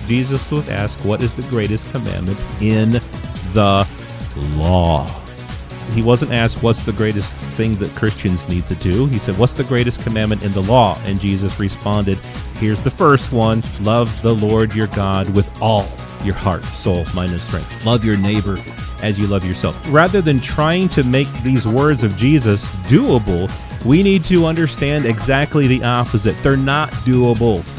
Jesus was asked, what is the greatest commandment in the law? He wasn't asked, what's the greatest thing that Christians need to do? He said, what's the greatest commandment in the law? And Jesus responded, here's the first one. Love the Lord your God with all your heart, soul, mind, and strength. Love your neighbor as you love yourself. Rather than trying to make these words of Jesus doable, we need to understand exactly the opposite. They're not doable.